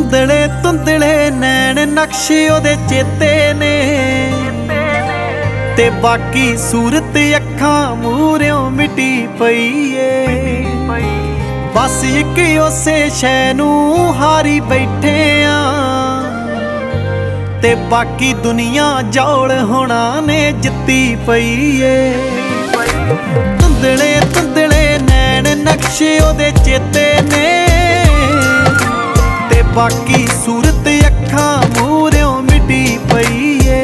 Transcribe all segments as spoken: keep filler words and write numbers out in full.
ਧੁੰਦਲੇ ਧੁੰਦਲੇ ਨੈਣ ਨਕਸ਼ੇ ਉਹਦੇ ਚੇਤੇ ਨੇ, ਤੇ ਬਾਕੀ ਸੂਰਤ ਅੱਖਾਂ ਮੂਹਰਿਓਂ ਮਿਟੀ ਪਈ ਏ। ਬਸ ਇੱਕ ਉਸੇ ਸ਼ੈ ਨੂੰ ਹਾਰੀ ਬੈਠੇ ਆ, ਤੇ ਬਾਕੀ ਦੁਨੀਆ ਜੌਲ ਹੋਣਾ ਨੇ ਜਿੱਤੀ ਪਈ ਏ। ਧੁੰਦਲੇ ਧੁੰਦਲੇ ਨੈਣ ਨਕਸ਼ੇ ਉਹਦੇ ਚੇਤੇ ਨੇ, ਤੇ ਬਾਕੀ ਸੂਰਤ ਅੱਖਾਂ ਮੂਹਰਿਓਂ ਮਿਟੀ ਪਈ ਏ।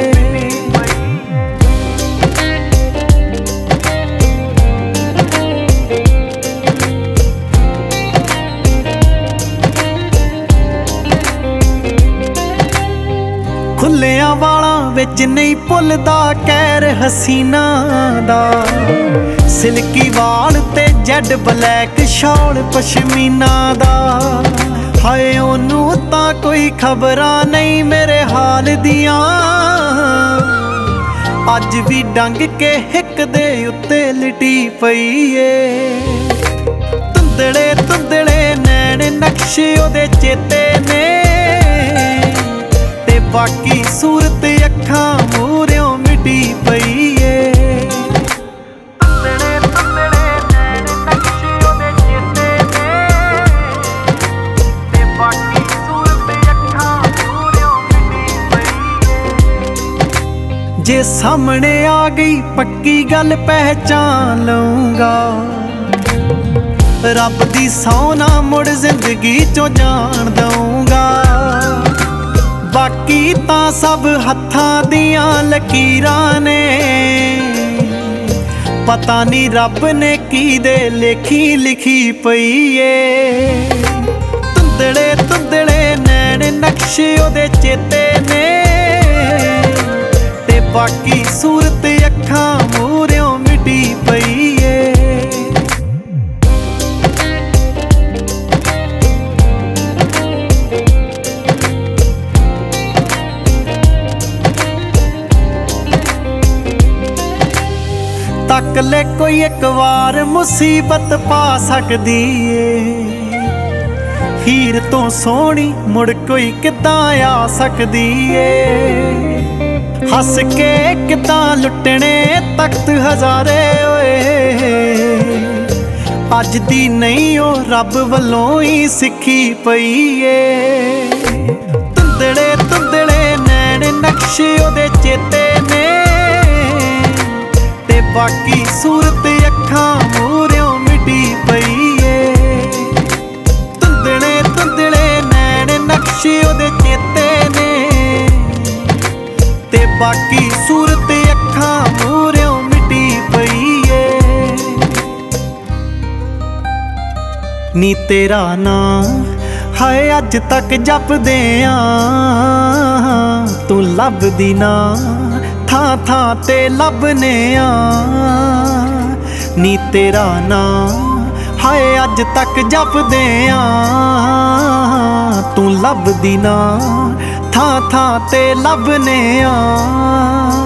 ਖੁੱਲਿਆਂ ਵਾਲਾਂ ਵਿੱਚ ਨਹੀਂ ਭੁੱਲਦਾ ਕਹਿਰ ਹਸੀਨਾ ਦਾ, ਸਿਲਕੀ ਵਾਲ ਤੇ ਜੈਡ ਬਲੈਕ ਸ਼ਾਲ ਪਸ਼ਮੀਨਾ ਦਾ। ਹਾਏ ਉਹਨੂੰ ਤਾਂ ਕੋਈ ਖਬਰਾਂ ਨਹੀਂ ਮੇਰੇ ਹਾਲ ਦੀਆਂ, ਅੱਜ ਵੀ ਡੰਗ ਕੇ ਹਿੱਕ ਦੇ ਉੱਤੇ ਲਿਟੀ ਪਈ ਏ। ਧੁੰਦਲੇ ਧੁੰਦਲੇ ਨੈਣ ਨਕਸ਼ੇ ਉਹਦੇ ਚੇਤੇ ਨੇ, ਤੇ ਬਾਕੀ ਸੂਰਤ ਅੱਖਾਂ ਮੂਹਰਿਓਂ ਮਿਟੀ ਪਈ ਏ। ਧੁੰਦਲੇ ਧੁੰਦਲੇ ਨੈਣ ਨਕਸ਼ੇ ਉਹਦੇ ਚੇਤੇ ਨੇ, ਤੇ ਬਾਕੀ ਸੂਰਤ ਅੱਖਾਂ ਮੂਹਰਿਓਂ ਮਿਟੀ ਪਈ ਏ। ਜੇ ਸਾਹਮਣੇ ਆ ਗਈ ਪੱਕੀ ਗੱਲ ਪਹਿਚਾਨ ਲਊਂਗਾ, ਰੱਬ ਦੀ ਸਹੁੰ ਨਾ ਮੁੜ ਜ਼ਿੰਦਗੀ ਚੋਂ ਜਾਣ ਦਊਂਗਾ। ਬਾਕੀ ਤਾਂ ਸਭ ਹੱਥਾਂ ਦੀਆਂ ਲਕੀਰਾਂ ਨੇ, ਪਤਾ ਨਹੀਂ ਰੱਬ ਨੇ ਕੀ ਦੇ ਲੇਖੀ ਲਿਖੀ ਪਈ ਏ। ਧੁੰਦਲੇ ਧੁੰਦਲੇ ਨੈਣ ਨਕਸ਼ੇ ਉਹਦੇ ਚੇਤੇ ਨੇ, ਤੇ ਬਾਕੀ ਸੂਰਤ ਅੱਖਾਂ ਮੂਹਰਿਓਂ ਮਿਟੀ ਪਈ ਏ। ਤੱਕ ਲੈ ਕੋਈ ਇੱਕ ਵਾਰ ਮੁਸੀਬਤ ਪਾ ਸਕਦੀ ਏ, ਹੀਰ ਤੋਂ ਸੋਹਣੀ ਮੁੜ ਕੋਈ ਕਿੱਦਾਂ ਆ ਸਕਦੀ ਏ। ਹੱਸ ਕੇ ਕਿੱਦਾਂ ਲੁੱਟਣੇ ਤਖਤ ਹਜ਼ਾਰੇ ਓਏ, ਅੱਜ ਦੀ ਨਹੀਂ ਉਹ ਰੱਬ ਵੱਲੋਂ ਹੀ ਸਿੱਖੀ ਪਈ ਏ। ਧੁੰਦਲੇ ਧੁੰਦਲੇ ਨੈਣ ਨਕਸ਼ੇ ਉਹਦੇ ਚੇਤੇ ਨੇ, ਤੇ ਬਾਕੀ ਸੂਰਤ ਅੱਖਾਂ ਮੂਹਰਿਓਂ ਮਿਟੀ ਪਈ ਏ। ਧੁੰਦਲੇ ਧੁੰਦਲੇ ਨੈਣ ਨਕਸ਼ੇ ਉਹਦੇ ਚੇਤੇ ਨੇ, ਤੇ ਬਾਕੀ ਸੂਰਤ ਅੱਖਾਂ ਮੂਹਰਿਓਂ ਮਿਟੀ ਪਈ ਏ। ਨੀ ਤੇਰਾ ਨਾਂ ਹਾਏ ਅੱਜ ਤੱਕ ਜਪਦੇ ਆਂ, ਤੂੰ ਲੱਭਦੀ ਨਾ ਥਾਂ ਥਾਂ ਤੇ ਲੱਭਨੇ ਆ। ਨੀ ਤੇਰਾ ਨਾਂ ਹਾਏ ਅੱਜ ਤੱਕ ਜਪਦੇ ਆ, ਤੂੰ ਲੱਭਦੀ ਨਾ ਥਾਂ ਥਾਂ ਤੇ ਲੱਭਨੇ ਆ।